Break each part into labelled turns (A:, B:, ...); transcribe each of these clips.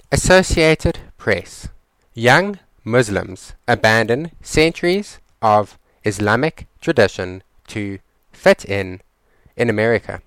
A: Associated Press. Young Muslims abandon centuries of Islamic tradition to fit in America.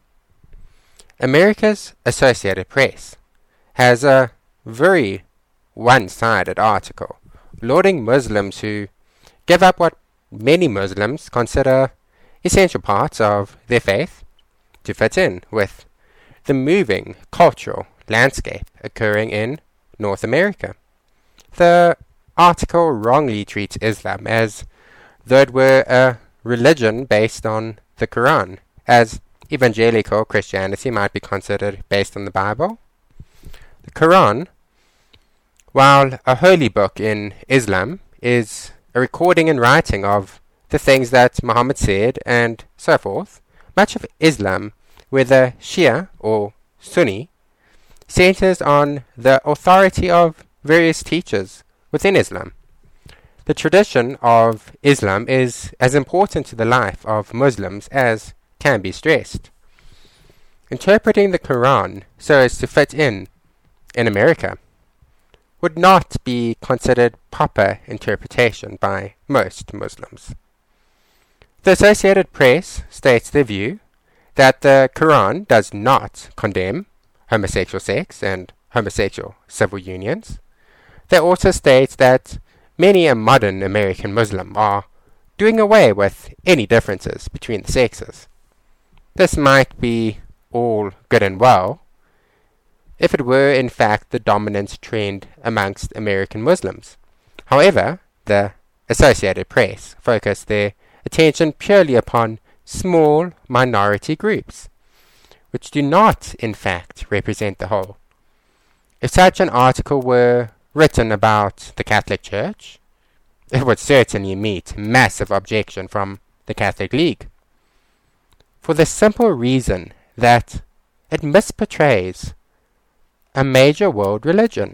A: America's Associated Press has a very one-sided article lauding Muslims who give up what many Muslims consider essential parts of their faith to fit in with the moving cultural landscape occurring in North America. The article wrongly treats Islam as though it were a religion based on the Quran, as evangelical Christianity might be considered based on the Bible. The Quran, while a holy book in Islam, is a recording and writing of the things that Muhammad said and so forth. Much of Islam, whether Shia or Sunni, centers on the authority of various teachers within Islam. The tradition of Islam is as important to the life of Muslims as can be stressed. Interpreting the Quran so as to fit in America would not be considered proper interpretation by most Muslims. The Associated Press states their view that the Quran does not condemn homosexual sex and homosexual civil unions. They also state that many a modern American Muslim are doing away with any differences between the sexes. This might be all good and well if it were in fact the dominant trend amongst American Muslims. However, the Associated Press focus their attention purely upon small minority groups, which do not in fact represent the whole. If such an article were written about the Catholic Church, it would certainly meet massive objection from the Catholic League, for the simple reason that it misportrays a major world religion.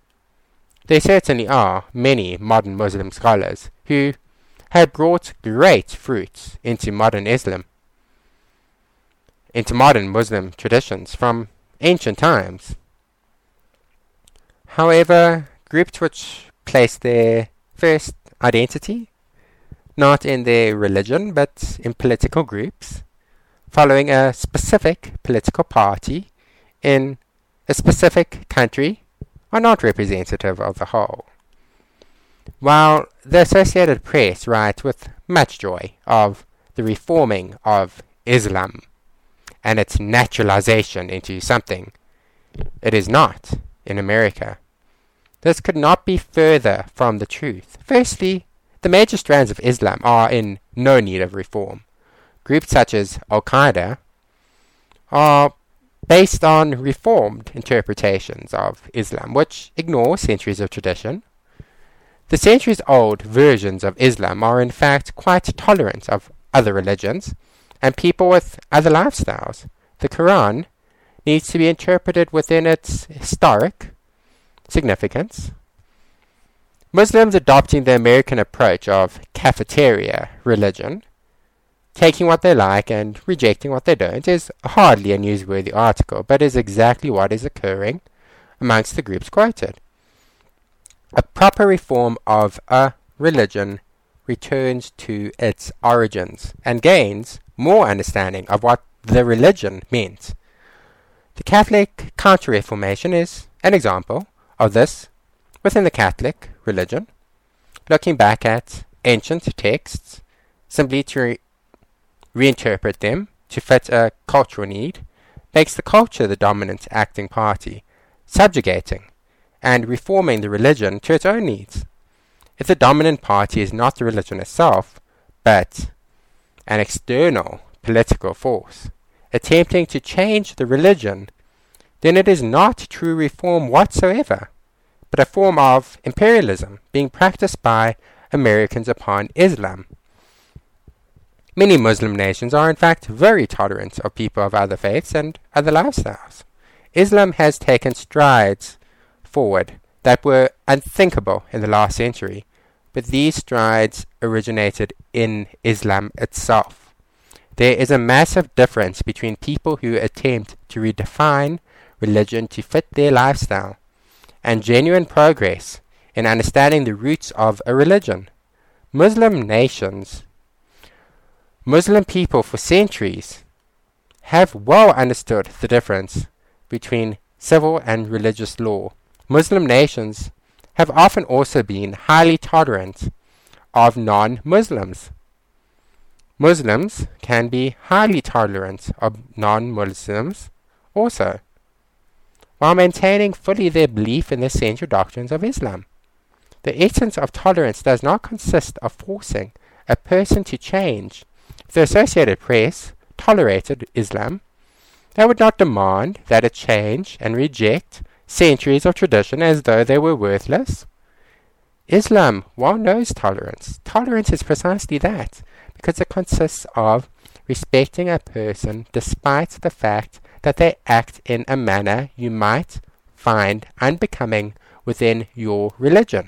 A: There certainly are many modern Muslim scholars who have brought great fruits into modern Islam, into modern Muslim traditions from ancient times. However, groups which place their first identity not in their religion but in political groups, following a specific political party in a specific country, are not representative of the whole. While the Associated Press writes with much joy of the reforming of Islam and its naturalization into something it is not in America, this could not be further from the truth. Firstly, the major strands of Islam are in no need of reform. Groups such as Al-Qaeda are based on reformed interpretations of Islam, which ignore centuries of tradition. The centuries-old versions of Islam are in fact quite tolerant of other religions and people with other lifestyles. The Quran needs to be interpreted within its historic significance. Muslims adopting the American approach of cafeteria religion, taking what they like and rejecting what they don't, is hardly a newsworthy article, but is exactly what is occurring amongst the groups quoted. A proper reform of a religion returns to its origins and gains more understanding of what the religion meant. The Catholic Counter-Reformation is an example of this within the Catholic religion, looking back at ancient texts simply to reinterpret them to fit a cultural need makes the culture the dominant acting party, subjugating and reforming the religion to its own needs. If the dominant party is not the religion itself, but an external political force attempting to change the religion, then it is not true reform whatsoever, but a form of imperialism being practiced by Americans upon Islam. Many Muslim nations are in fact very tolerant of people of other faiths and other lifestyles. Islam has taken strides forward that were unthinkable in the last century, but these strides originated in Islam itself. There is a massive difference between people who attempt to redefine religion to fit their lifestyle and genuine progress in understanding the roots of a religion. Muslim people for centuries have well understood the difference between civil and religious law. Muslim nations have often also been highly tolerant of non-Muslims. Muslims can be highly tolerant of non-Muslims also, while maintaining fully their belief in the central doctrines of Islam. The essence of tolerance does not consist of forcing a person to change. If the Associated Press tolerated Islam, they would not demand that it change and reject centuries of tradition as though they were worthless. Islam well knows tolerance. Tolerance is precisely that, because it consists of respecting a person despite the fact that they act in a manner you might find unbecoming within your religion.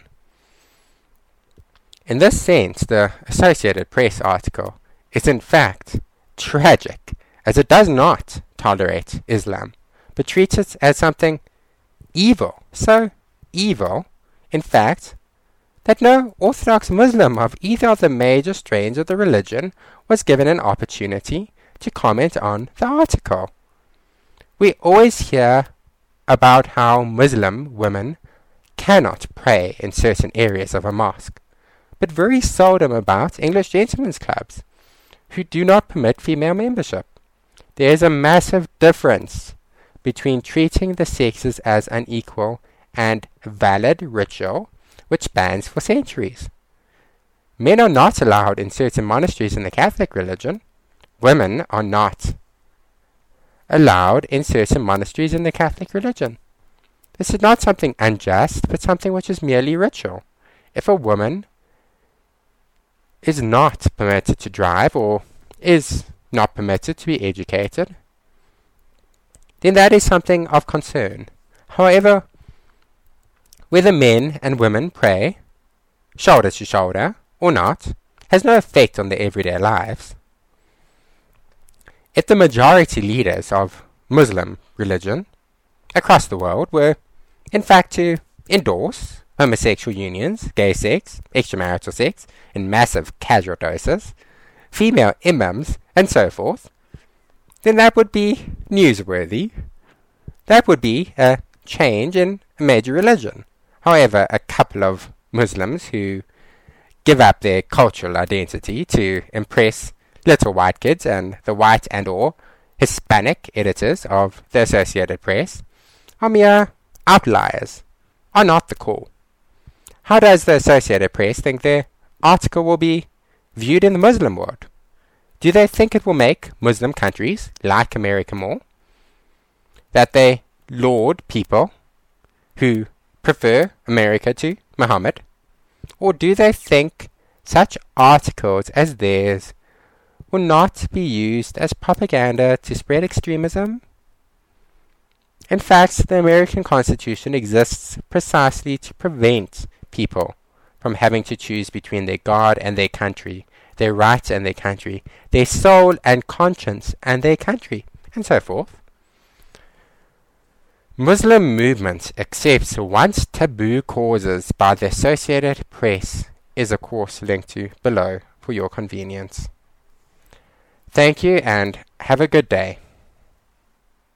A: In this sense, the Associated Press article is in fact tragic, as it does not tolerate Islam, but treats it as something evil. So evil, in fact, that no Orthodox Muslim of either of the major strains of the religion was given an opportunity to comment on the article. We always hear about how Muslim women cannot pray in certain areas of a mosque, but very seldom about English gentlemen's clubs, who do not permit female membership. There is a massive difference between treating the sexes as unequal and valid ritual, which spans for centuries. Men are not allowed in certain monasteries in the Catholic religion. Women are not allowed in certain monasteries in the Catholic religion. This is not something unjust, but something which is merely ritual. If a woman is not permitted to drive or is not permitted to be educated, then that is something of concern. However, whether men and women pray shoulder to shoulder or not has no effect on their everyday lives. If the majority leaders of Muslim religion across the world were in fact to endorse homosexual unions, gay sex, extramarital sex in massive casual doses, female imams, and so forth, then that would be newsworthy. That would be a change in a major religion. However, a couple of Muslims who give up their cultural identity to impress little white kids and the white and or Hispanic editors of the Associated Press are mere outliers, are not the core. How does the Associated Press think their article will be viewed in the Muslim world? Do they think it will make Muslim countries like America more? That they laud people who prefer America to Muhammad? Or do they think such articles as theirs will not be used as propaganda to spread extremism? In fact, the American Constitution exists precisely to prevent people from having to choose between their God and their country, their rights and their country, their soul and conscience and their country, and so forth. Muslim movement accepts once taboo causes by the Associated Press is a course linked to below for your convenience. Thank you and have a good day.